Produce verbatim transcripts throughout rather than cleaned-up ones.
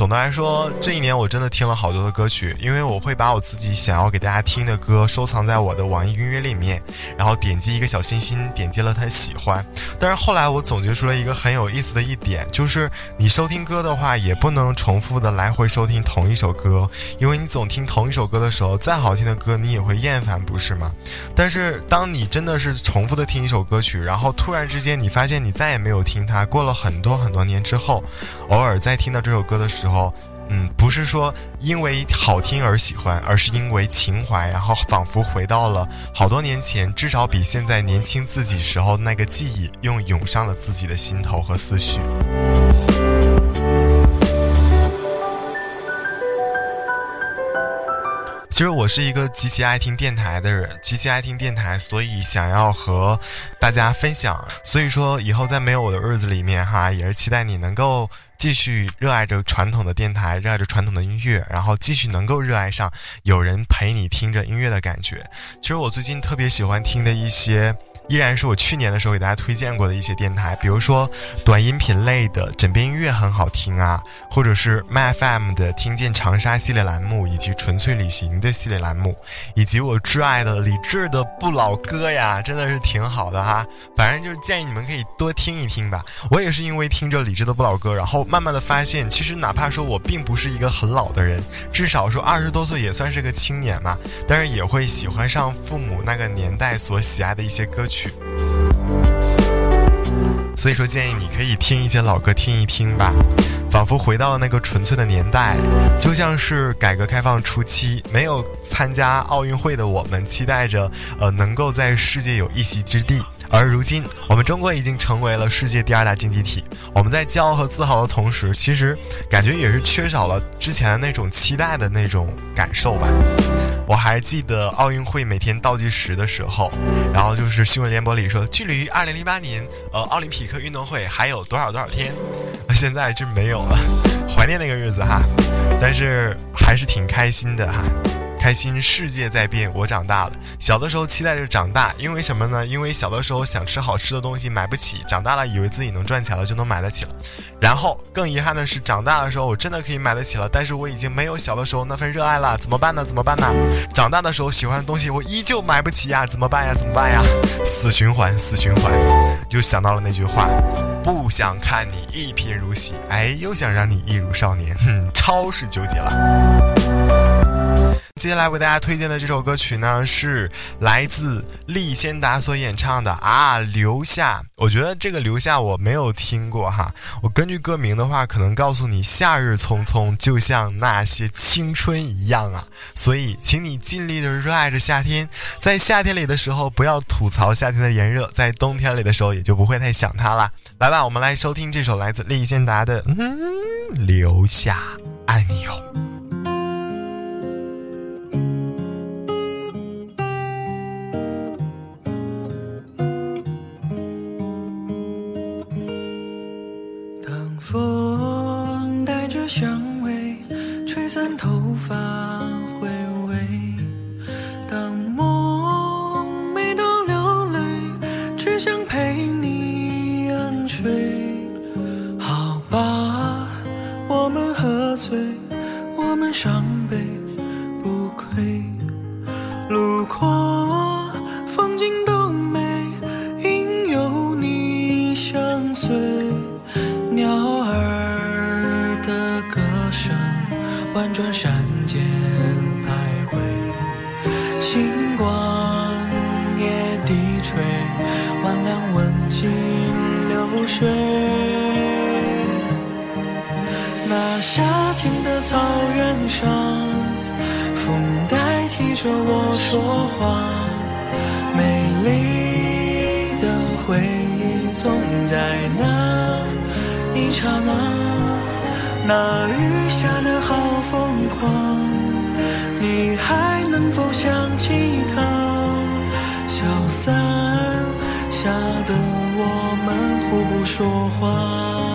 总的来说，这一年我真的听了好多的歌曲，因为我会把我自己想要给大家听的歌收藏在我的网易音乐里面，然后点击一个小心心，点击了他喜欢。但是后来我总结出了一个很有意思的一点，就是你收听歌的话也不能重复的来回收听同一首歌，因为你总听同一首歌的时候，再好听的歌你也会厌烦，不是吗？但是当你真的是重复的听一首歌曲，然后突然之间你发现你再也没有听它，过了很多很多年之后，偶尔再听到这首歌的时候，嗯，不是说因为好听而喜欢，而是因为情怀，然后仿佛回到了好多年前，至少比现在年轻自己时候那个记忆又涌上了自己的心头和思绪。其实我是一个极其爱听电台的人，极其爱听电台，所以想要和大家分享。所以说以后在没有我的日子里面哈，也是期待你能够继续热爱着传统的电台，热爱着传统的音乐，然后继续能够热爱上有人陪你听着音乐的感觉。其实我最近特别喜欢听的一些，依然是我去年的时候给大家推荐过的一些电台，比如说短音频类的枕边音乐很好听啊，或者是 M F M 的听见长沙系列栏目，以及纯粹旅行的系列栏目，以及我挚爱的李志的不老歌呀，真的是挺好的哈。反正就是建议你们可以多听一听吧。我也是因为听着李志的不老歌，然后慢慢的发现，其实哪怕说我并不是一个很老的人，至少说二十多岁也算是个青年嘛，但是也会喜欢上父母那个年代所喜爱的一些歌曲。所以说建议你可以听一些老歌听一听吧，仿佛回到了那个纯粹的年代，就像是改革开放初期没有参加奥运会的我们，期待着呃能够在世界有一席之地。而如今我们中国已经成为了世界第二大经济体，我们在骄傲和自豪的同时，其实感觉也是缺少了之前的那种期待的那种感受吧。我还记得奥运会每天倒计时的时候，然后就是新闻联播里说距离二零零八年呃奥林匹克运动会还有多少多少天，现在真没有了，怀念那个日子哈，但是还是挺开心的哈。开心世界在变，我长大了。小的时候期待着长大，因为什么呢？因为小的时候想吃好吃的东西买不起，长大了以为自己能赚钱了就能买得起了。然后更遗憾的是，长大的时候我真的可以买得起了，但是我已经没有小的时候那份热爱了，怎么办呢？怎么办呢？长大的时候喜欢的东西我依旧买不起呀，怎么办呀？怎么办呀？死循环，死循环。又想到了那句话，不想看你一贫如洗，哎，又想让你一如少年，哼，超是纠结了。接下来为大家推荐的这首歌曲呢，是来自利仙达所演唱的啊留下。我觉得这个留下我没有听过哈，我根据歌名的话可能告诉你，夏日匆匆就像那些青春一样啊，所以请你尽力的热爱着夏天，在夏天里的时候不要吐槽夏天的炎热，在冬天里的时候也就不会太想它啦。来吧，我们来收听这首来自利仙达的嗯留下，爱你哟。 风带着香味吹散头发回味，当梦美到流泪，只想陪你安睡。好吧，我们喝醉，我们伤悲不愧，路过风景都美，因有你相随。鸟儿的歌声婉转山间徘徊，星光也低垂，晚凉吻进流水。那夏天的草原上，风代替着我说话，美丽的回忆总在那一刹那，那雨下得好疯狂，你还能否想起他？消散下的我们互不说话。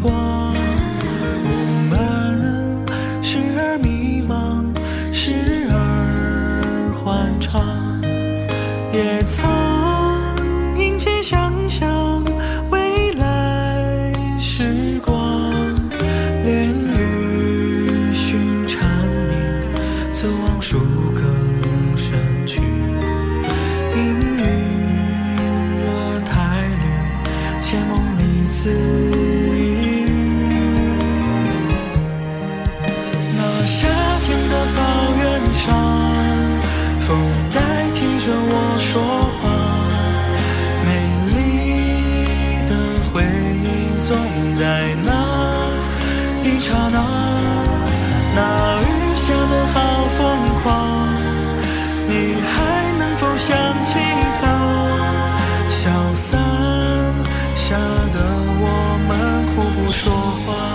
光。我们时而迷茫，时而欢畅，也曾一起想象未来时光，连雨寻蝉鸣，则往树更深去。阴云若太绿，且梦里自语。那夏天的草原上，风代替着我说话，美丽的回忆总在那一刹那。那雨下的好疯狂，你还能否想起它？消散下的我们互不说话。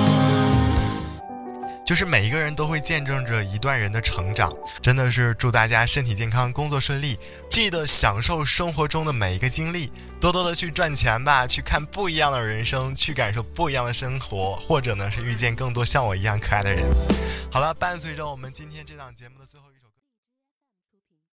就是每一个人都会见证着一段人的成长，真的是祝大家身体健康，工作顺利，记得享受生活中的每一个经历，多多的去赚钱吧，去看不一样的人生，去感受不一样的生活，或者呢是遇见更多像我一样可爱的人。好了，伴随着我们今天这档节目的最后一首